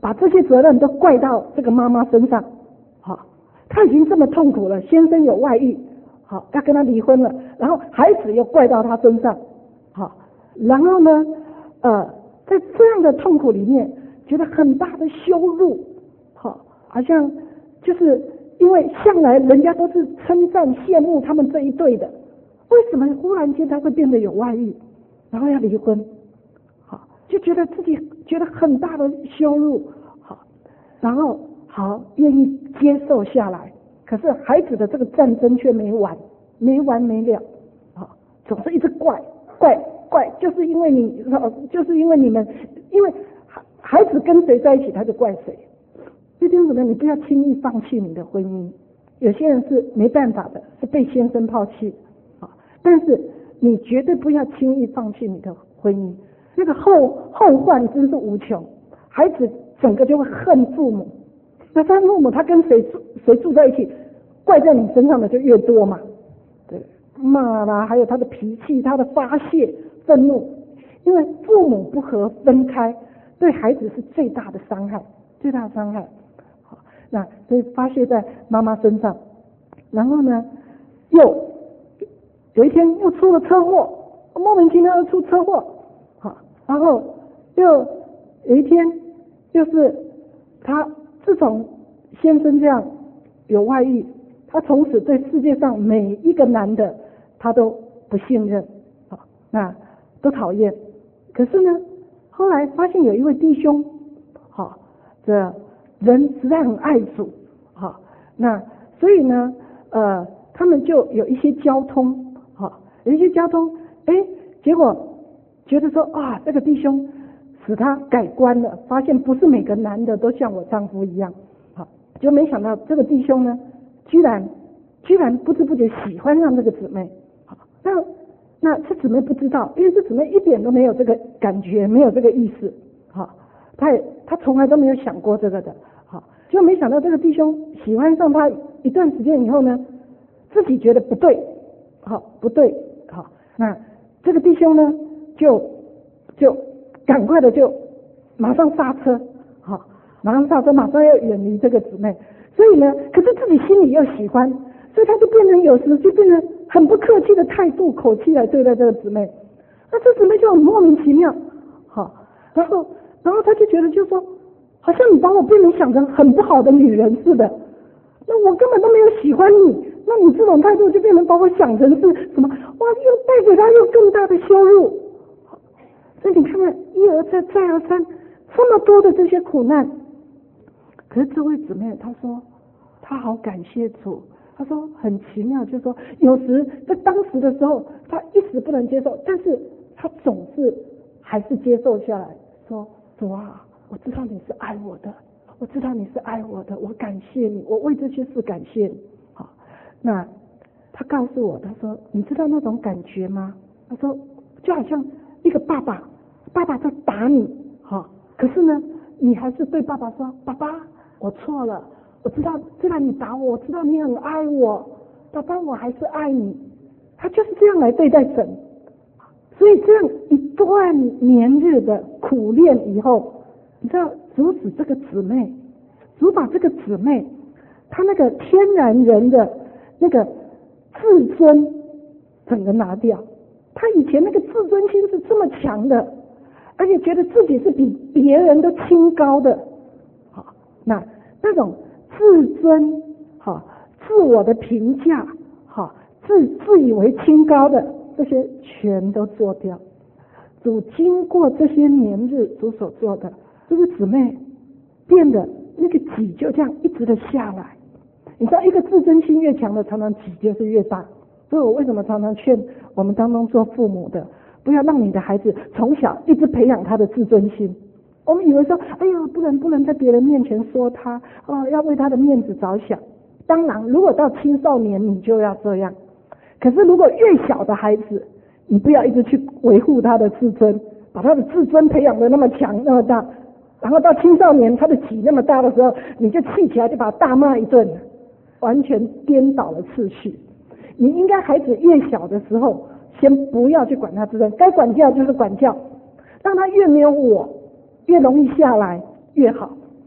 把这些责任都怪到这个妈妈身上。好，她已经这么痛苦了，先生有外遇，好，要跟他离婚了，然后孩子又怪到他身上，好，然后呢，呃，在这样的痛苦里面，觉得很大的羞辱，好，好像就是因为向来人家都是称赞羡慕他们这一对的，为什么忽然间他会变得有外遇，然后要离婚？好，就觉得自己觉得很大的羞辱，好，然后好愿意接受下来。可是孩子的这个战争却没完，没完没了，啊，总是一直怪怪怪，就是因为你，就是因为你们，因为孩子跟谁在一起，他就怪谁。弟兄姊妹，你不要轻易放弃你的婚姻。有些人是没办法的，是被先生抛弃，啊，但是你绝对不要轻易放弃你的婚姻。那个后后患真是无穷，孩子整个就会恨父母。那他父母他跟谁住谁住在一起，怪在你身上的就越多嘛，对，骂啦，还有他的脾气，他的发泄愤怒，因为父母不和分开，对孩子是最大的伤害，最大的伤害。好，那所以发泄在妈妈身上，然后呢，又有一天又出了车祸，莫名其妙又出车祸，好，然后又有一天又是他。自从先生这样有外遇，他从此对世界上每一个男的他都不信任，好，那都讨厌。可是呢，后来发现有一位弟兄，好，这人实在很爱主，好，那所以呢，呃，他们就有一些交通，好，有一些交通，哎，结果觉得说啊，这个弟兄使他改观了，发现不是每个男的都像我丈夫一样，好，就没想到这个弟兄呢，居然居然不知不觉喜欢上这个姊妹，好，那那这姊妹不知道，因为这姊妹一点都没有这个感觉，没有这个意思，好，他也他从来都没有想过这个的，好，就没想到这个弟兄喜欢上他一段时间以后呢，自己觉得不对，好不对，好，那这个弟兄呢就就。赶快的就马上刹车，好，马上刹车，马上要远离这个姊妹。所以呢，可是自己心里又喜欢，所以他就变成有时就变成很不客气的态度、口气来对待这个姊妹。那这姊妹就很莫名其妙，好，然后然后他就觉得就说，好像你把我变成想成很不好的女人似的，那我根本都没有喜欢你，那你这种态度就变成把我想成是什么？哇，又带给他又更大的羞辱。所以你看看一而再再而三这么多的这些苦难，可是这位姊妹她说她好感谢主，她说很奇妙，就是说有时在当时的时候她一时不能接受，但是她总是还是接受下来，说主啊，我知道你是爱我的，我知道你是爱我的，我感谢你，我为这些事感谢你。好，那她告诉我，她说你知道那种感觉吗？她说就好像一个爸爸爸爸在打你，好，可是呢你还是对爸爸说，爸爸我错了，我知道虽然你打我，我知道你很爱我，爸爸我还是爱你。他就是这样来对待神。所以这样一段年日的苦练以后，你知道主使这个姊妹，主把这个姊妹她那个天然人的那个自尊整个拿掉。她以前那个自尊心是这么强的，而且觉得自己是比别人都清高的，好，那那种自尊，好，自我的评价，好，自自以为清高的这些全都做掉。主经过这些年日主所做的，这个姊妹变得那个己就这样一直的下来。你知道一个自尊心越强的，常常己就是越大。所以我为什么常常劝我们当中做父母的，不要让你的孩子从小一直培养他的自尊心。我们以为说，哎呀，不能不能在别人面前说他，哦，要为他的面子着想。当然，如果到青少年，你就要这样。可是如果越小的孩子，你不要一直去维护他的自尊，把他的自尊培养的那么强那么大，然后到青少年他的己那么大的时候，你就气起来就把他大骂一顿，完全颠倒了次序。你应该孩子越小的时候，先不要去管他自尊，该管教就是管教，让他越没有我，越容易下来越好。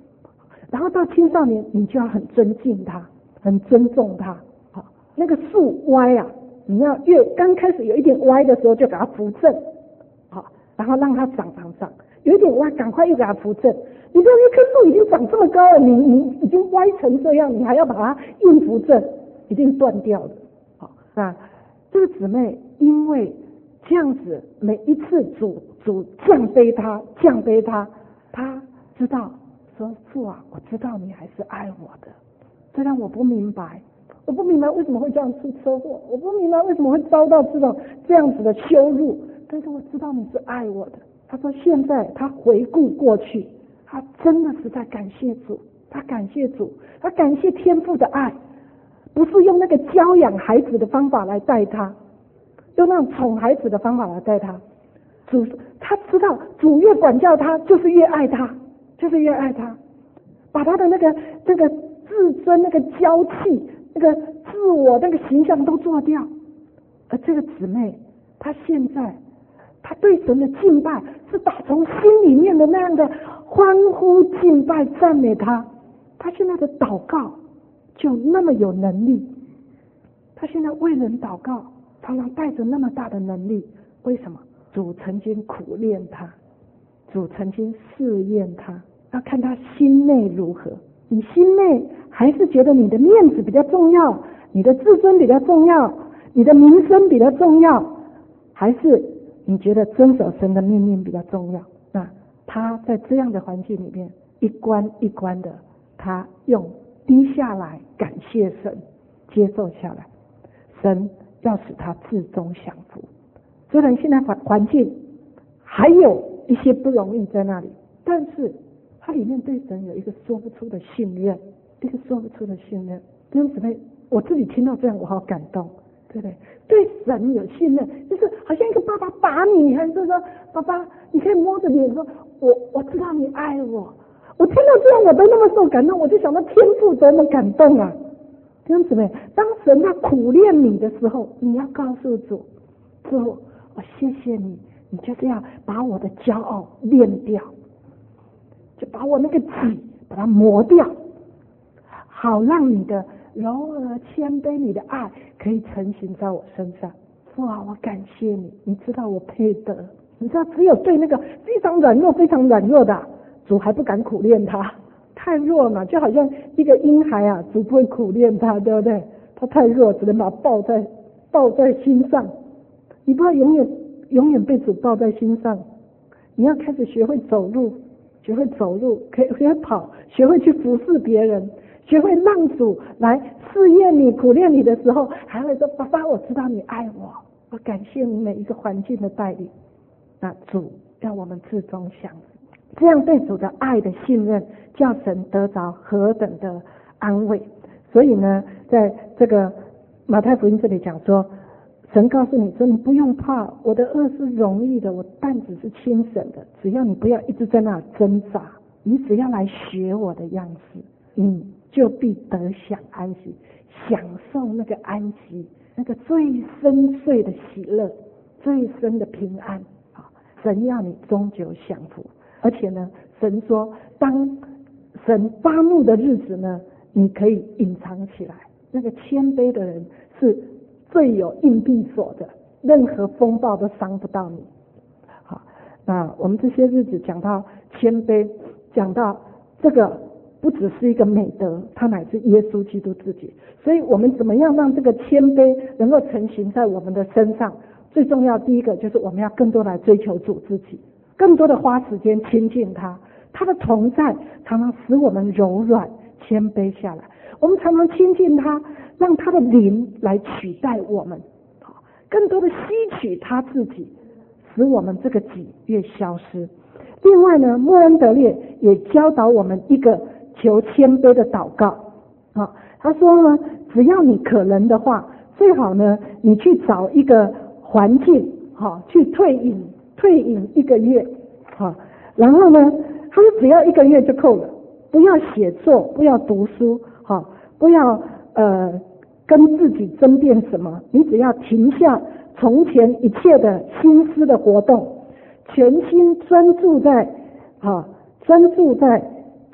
然后到青少年，你就要很尊敬他，很尊重他。好，那个树歪啊，你要越刚开始有一点歪的时候，就给它扶正，好，然后让它长长长，有一点歪，赶快又给它扶正。你说一棵树已经长这么高了，你你已经歪成这样，你还要把它硬扶正，一定断掉的。好，那这个姊妹因为这样子，每一次主主降卑他，降卑他，他知道说父啊，我知道你还是爱我的，虽然我不明白，我不明白为什么会这样出车祸，我不明白为什么会遭到这种这样子的羞辱，但是我知道你是爱我的。他说现在他回顾过去，他真的是在感谢主，他感谢主，他感谢天父的爱，不是用那个教养孩子的方法来带他，用那种宠孩子的方法来带他。主他知道主越管教他，就是越爱他，就是越爱他，把他的那个那个自尊、那个娇气、那个自我、那个形象都做掉。而这个姊妹，她现在她对神的敬拜是打从心里面的那样的欢呼敬拜赞美他，她现在的祷告就那么有能力，她现在为人祷告常常带着那么大的能力。为什么？主曾经苦练他，主曾经试验他，要看他心内如何。你心内还是觉得你的面子比较重要，你的自尊比较重要，你的名声比较重要，还是你觉得遵守神的命令比较重要？那他在这样的环境里面，一关一关的，他用低下来感谢神，接受下来，神要使他至终享福。虽然现在环环境还有一些不容易在那里，但是他里面对神有一个说不出的信任，一个说不出的信任。弟兄姊妹，我自己听到这样，我好感动，对不对？对神有信任，就是好像一个爸爸把你，还是说爸爸，你可以摸着脸说，我我知道你爱我。我听到这样，我都那么受感动，我就想到天父多么感动啊！弟兄姊妹，当神他苦练你的时候，你要告诉主，主，我谢谢你，你就是要把我的骄傲练掉，就把我那个己把它磨掉，好让你的柔和谦卑，你的爱可以成型在我身上。父啊，我感谢你，你知道我配得，你知道只有对那个非常软弱非常软弱的主还不敢苦练他，太弱嘛，就好像一个婴孩啊，主不会苦练他，对不对？他太弱，只能把他抱在抱在心上。你不要永远永远被主抱在心上，你要开始学会走路，学会走路，可以学会跑，学会去服侍别人，学会让主来试验你、苦练你的时候，还会说：“爸爸，我知道你爱我，我感谢你每一个环境的带领。”那主让我们至终享福，这样对主的爱的信任，叫神得着何等的安慰。所以呢，在这个马太福音这里讲说，神告诉你说，你不用怕，我的恶是容易的，我担子是轻省的，只要你不要一直在那挣扎，你只要来学我的样式，你就必得享安息，享受那个安息，那个最深邃的喜乐，最深的平安。神要你终究享福。而且呢，神说当神发怒的日子呢，你可以隐藏起来，那个谦卑的人是最有硬币锁的，任何风暴都伤不到你。好，那我们这些日子讲到谦卑，讲到这个不只是一个美德，它乃是耶稣基督自己。所以我们怎么样让这个谦卑能够成型在我们的身上？最重要第一个就是我们要更多来追求主自己，更多的花时间亲近他，他的同在常常使我们柔软谦卑下来。我们常常亲近他，让他的灵来取代我们，更多的吸取他自己，使我们这个己越消失。另外呢，默恩德烈也教导我们一个求谦卑的祷告。好，他说呢，只要你可能的话，最好呢，你去找一个环境，好，去退隐，退隐一个月，好，然后呢，他说只要一个月就够了，不要写作，不要读书，好，不要呃跟自己争辩什么，你只要停下从前一切的心思的活动，全心专注在啊，专注在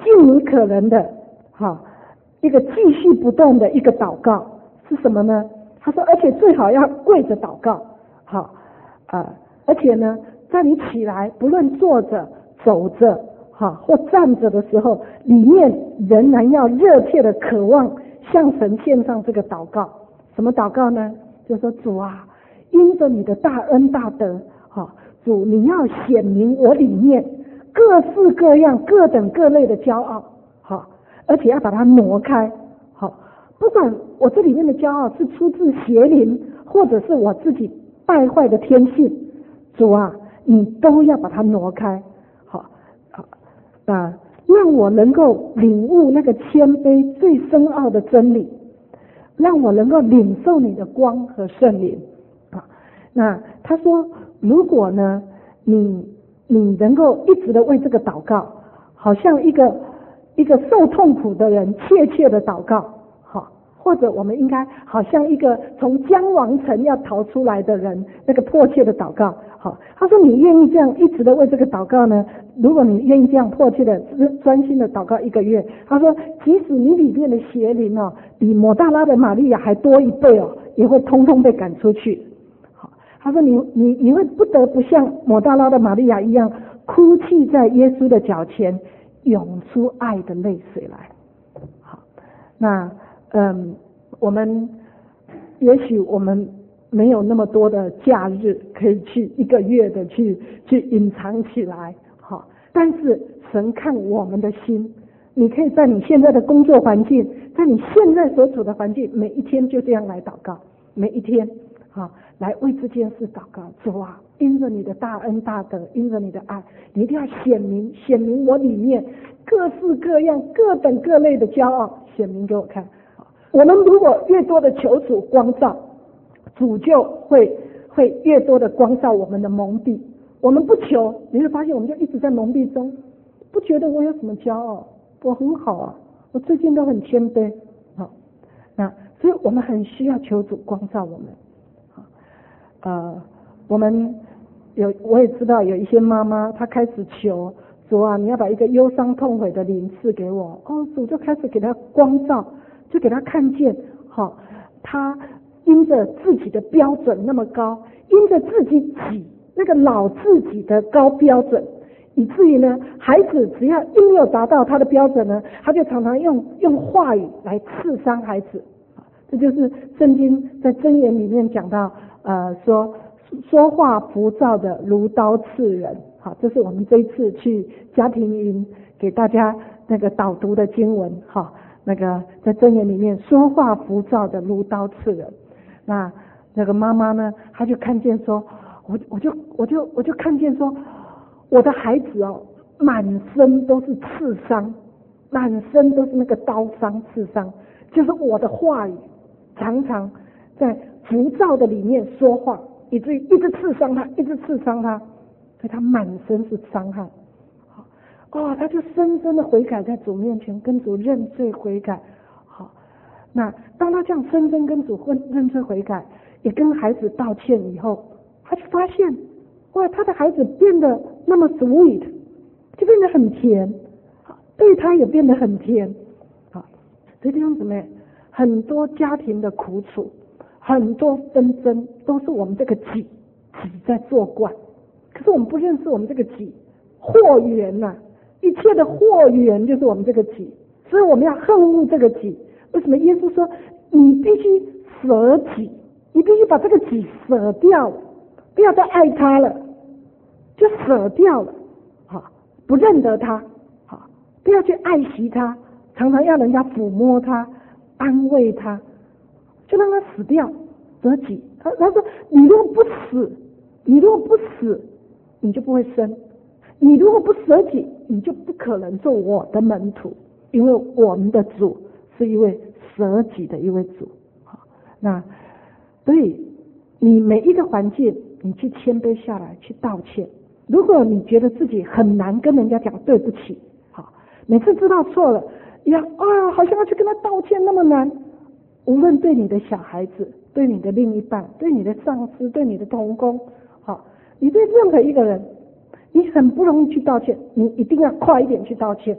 尽你可能的，哈，一个继续不断的一个祷告是什么呢？他说，而且最好要跪着祷告，好，呃，而且呢，在你起来，不论坐着、走着，哈，或站着的时候，里面仍然要热切的渴望向神献上这个祷告。什么祷告呢？就说主啊，因着你的大恩大德，哈，主你要显明我里面各式各样、各等各类的骄傲，好，而且要把它挪开，好，不管我这里面的骄傲是出自邪灵，或者是我自己败坏的天性，主啊，你都要把它挪开，好，好，啊，让我能够领悟那个谦卑最深奥的真理，让我能够领受你的光和圣灵啊。那他说，如果呢，你你能够一直的为这个祷告，好像一个一个受痛苦的人切切的祷告，好，或者我们应该好像一个从将王城要逃出来的人，那个迫切的祷告，好。他说你愿意这样一直的为这个祷告呢？如果你愿意这样迫切的专心的祷告一个月，他说即使你里面的邪灵哦，比抹大拉的玛利亚还多一倍哦，也会通通被赶出去。好，他说你你你会不得不像抹大拉的玛利亚一样，哭泣在耶稣的脚前，涌出爱的泪水来。好，那嗯，我们也许我们没有那么多的假日可以去一个月的去去隐藏起来，好，但是神看我们的心，你可以在你现在的工作环境，在你现在所处的环境，每一天就这样来祷告，每一天，好，来为这件事祷告。主啊，因着你的大恩大德，因着你的爱，你一定要显明显明我里面各式各样各等各类的骄傲，显明给我看。我们如果越多的求主光照，主就会会越多的光照我们的蒙蔽。我们不求，你会发现我们就一直在蒙蔽中，不觉得我有什么骄傲，我很好啊，我最近都很谦卑。好，那所以我们很需要求主光照我们。好，呃，我们有我也知道有一些妈妈，她开始求主啊，你要把一个忧伤痛悔的灵赐给我。哦，主就开始给她光照，就给她看见，好，她因着自己的标准那么高，因着自己己那个老自己的高标准，以至于呢，孩子只要一没有达到他的标准呢，他就常常用用话语来刺伤孩子。这就是圣经在箴言里面讲到，呃，说说话浮躁的如刀刺人。好，这是我们这一次去家庭营给大家那个导读的经文。哈，那个在箴言里面，说话浮躁的如刀刺人。那那个妈妈呢，她就看见说，我我就我就我就看见说，我的孩子哦，满身都是刺伤，满身都是那个刀伤刺伤，就是我的话语常常在浮躁的里面说话，以至于一直刺伤他，一直刺伤他，所以他满身是伤害。哦，他就深深的悔改，在主面前跟主认罪悔改。好，那当他这样深深跟主认罪悔改，也跟孩子道歉以后，他就发现，哇，他的孩子变得那么 sweet， 就变得很甜，对他也变得很甜。好，所以弟兄姊妹，很多家庭的苦楚，很多纷争，都是我们这个己己在作怪。可是我们不认识我们这个己祸源呐、啊，一切的祸源就是我们这个己，所以我们要恨恶这个己。为什么耶稣说你必须舍己，你必须把这个己舍掉了，不要再爱他了，就舍掉了，好，不认得他，好，不要去爱惜他，常常要人家抚摸他，安慰他，就让他死掉，舍己。他他说你如果不死，你如果不死，你就不会生；你如果不舍己，你就不可能做我的门徒，因为我们的主是一位舍己的一位主。好，那所以你每一个环境，你去谦卑下来，去道歉。如果你觉得自己很难跟人家讲对不起，好，每次知道错了，要啊，好像要去跟他道歉那么难。无论对你的小孩子，对你的另一半，对你的上司，对你的同工，好，你对任何一个人，你很不容易去道歉，你一定要快一点去道歉，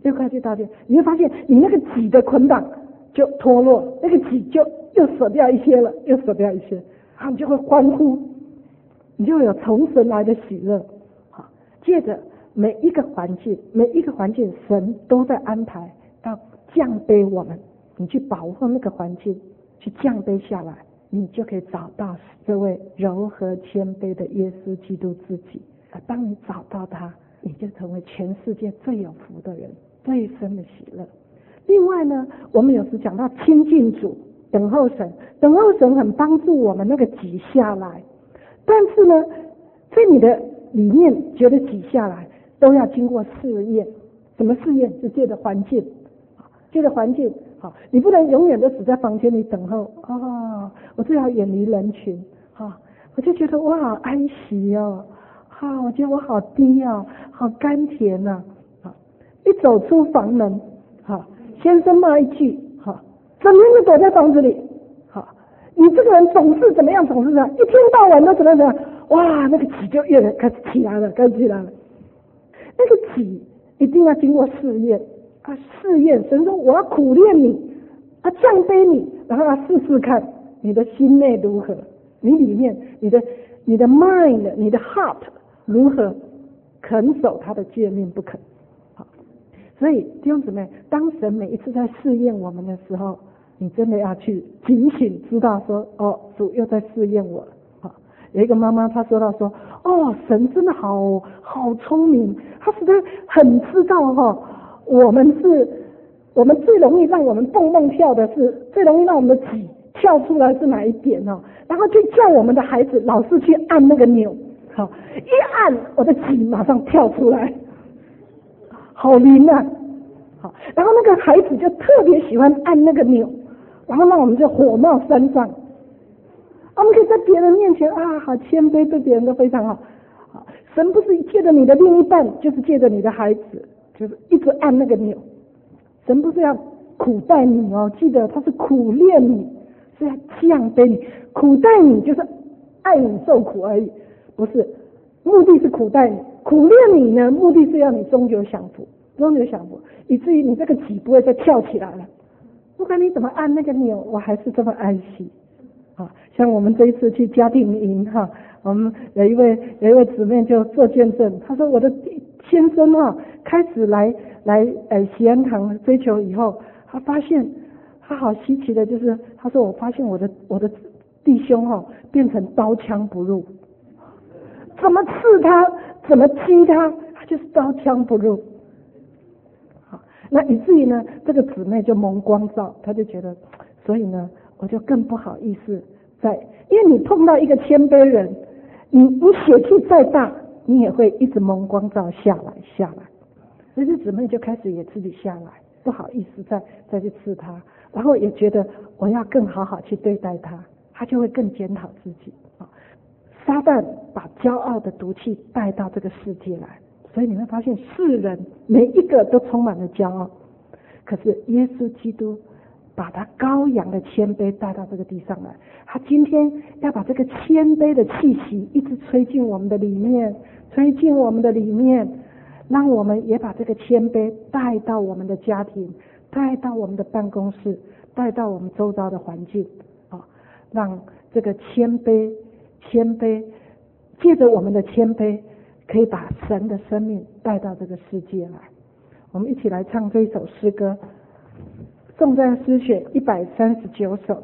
六块去道歉，你会发现你那个己的捆绑就脱落，那个己就又舍掉一些了，又舍掉一些，然后你就会欢呼，你就会有从神来的喜乐。好，接着每一个环境，每一个环境，神都在安排要降卑我们，你去保护那个环境，去降卑下来，你就可以找到这位柔和谦卑的耶稣基督自己。而当你找到他，你就成为全世界最有福的人，最深的喜乐。另外呢，我们有时讲到亲近主，等候神，等候神很帮助我们那个挤下来。但是呢，在你的里面觉得挤下来，都要经过试验。什么试验？是借着环境，借着环境。好，你不能永远都死在房间里等候。哦，我最好远离人群。哈，我就觉得我好安息哦。哈，我觉得我好低哦，好甘甜呐、啊。好，一走出房门，好，先生骂一句，好，整天就躲在房子里。好，你这个人总是怎么样，总是这样，一天到晚都怎么样怎么样。哇，那个气就越来开始起来了，开始起来了。那个气一定要经过试验啊，试验。神说我要苦练你，啊，降卑你，然后要试试看你的心内如何，你里面你的你的 mind， 你的 heart 如何肯守他的诫命不肯。好，所以弟兄姊妹，当神每一次在试验我们的时候，你真的要去警醒，知道说，哦，主又在试验我了。好，有一个妈妈她说到说，哦，神真的好好聪明，他实在很知道哈、哦，我们是我们最容易让我们蹦蹦跳的是，最容易让我们的己跳出来是哪一点哦？然后就叫我们的孩子老是去按那个钮，好，一按我的己马上跳出来，好灵啊！好，然后那个孩子就特别喜欢按那个钮，然后让我们就火冒三丈。我们可以在别人面前啊，好谦卑，对别人都非常好。好，神不是借着你的另一半，就是借着你的孩子，就是一直按那个钮。神不是要苦待你哦，记得他是苦练你，是要降卑你。苦待你就是爱你受苦而已，不是目的是苦待你。苦练你呢，目的是要你终究享福，终究享福，以至于你这个己不会再跳起来了。不管你怎么按那个钮，我还是这么安息。啊，像我们这一次去家庭营哈，我们有一位有一位姊妹就做见证，她说我的先生哈开始来来呃喜安堂追求以后，他发现他好稀奇的，就是他说我发现我的我的弟兄哈变成刀枪不入，怎么刺他，怎么击他，他就是刀枪不入。好，那以至于呢，这个姊妹就蒙光照，他就觉得，所以呢。我就更不好意思在，因为你碰到一个谦卑人，你你血气再大，你也会一直蒙光照下来下来。所以这姊妹就开始也自己下来，不好意思再再去刺他，然后也觉得我要更好好去对待他，他就会更检讨自己啊。撒旦把骄傲的毒气带到这个世界来，所以你会发现世人每一个都充满了骄傲，可是耶稣基督把他羔羊的谦卑带到这个地上来，他今天要把这个谦卑的气息一直吹进我们的里面，吹进我们的里面，让我们也把这个谦卑带到我们的家庭，带到我们的办公室，带到我们周遭的环境啊，让这个谦卑谦卑借着我们的谦卑可以把神的生命带到这个世界来。我们一起来唱这一首诗歌，颂赞诗选一百三十九首，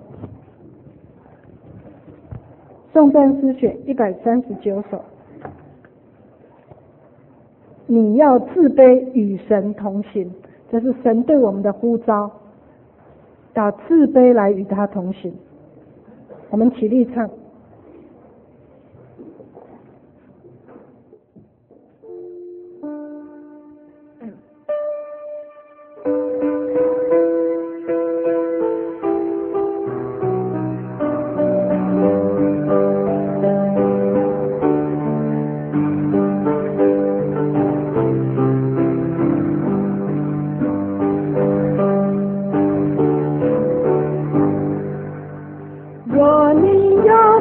颂赞诗选一百三十九首。你要自卑与神同行，这是神对我们的呼召，要自卑来与他同行。我们起立唱。若你要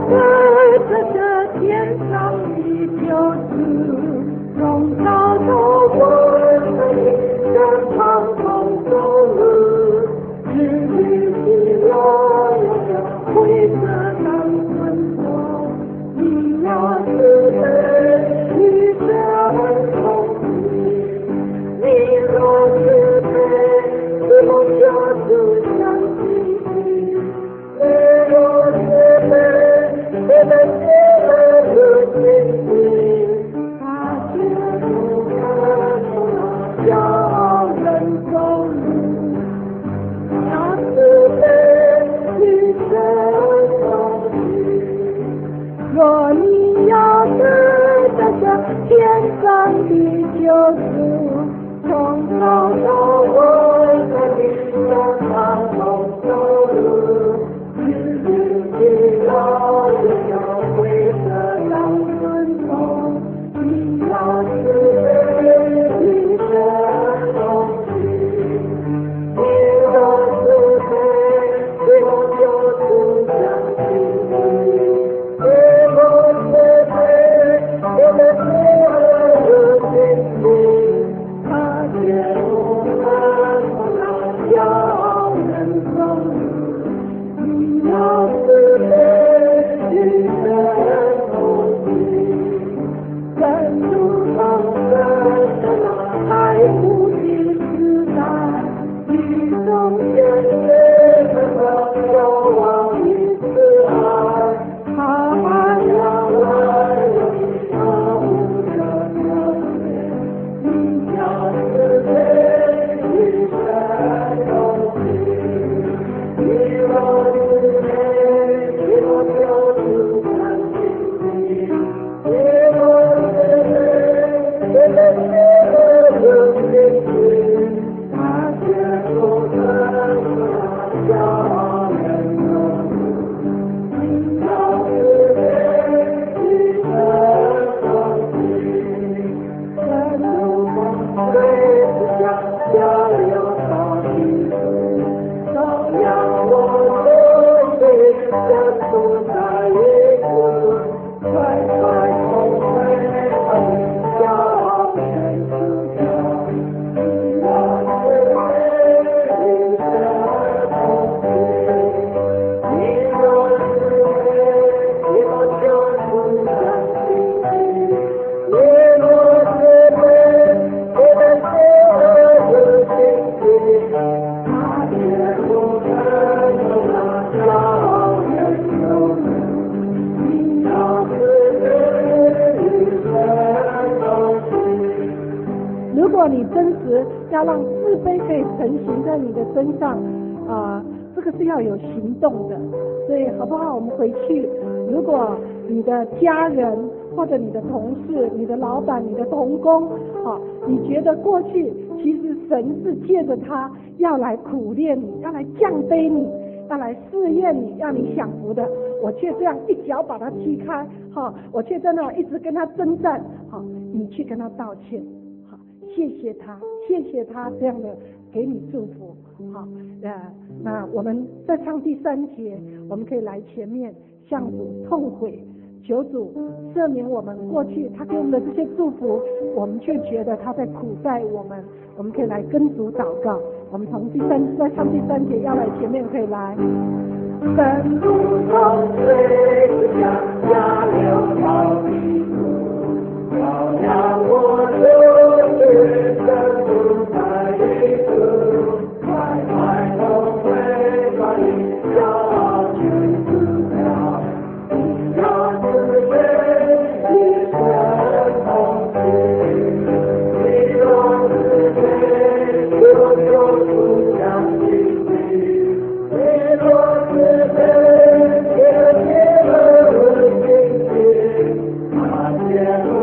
果你真实要让自卑可以成型在你的身上，啊、呃，这个是要有行动的。所以好不好？我们回去，如果你的家人或者你的同事、你的老板、你的同工，啊，你觉得过去其实神是借着他要来苦练你，要来降卑你，要来试验你，要你享福的，我却这样一脚把他踢开，哈，我却在那一直跟他征战，好，你去跟他道歉，好，谢谢他，谢谢他这样的给你祝福，好，呃，那我们在唱第三节，我们可以来前面向主痛悔，求主赦免我们过去他给我们的这些祝福，我们却觉得他在苦待我们，我们可以来跟主祷告。我们从第三在唱第三节要来前面可以来。山路中水向下流到底部，照亮我的人生路在一处，快快痛悔把你骄傲去除掉，你要自卑你神同去，你若自卑就就不相信你，你若自卑也别了信心，那些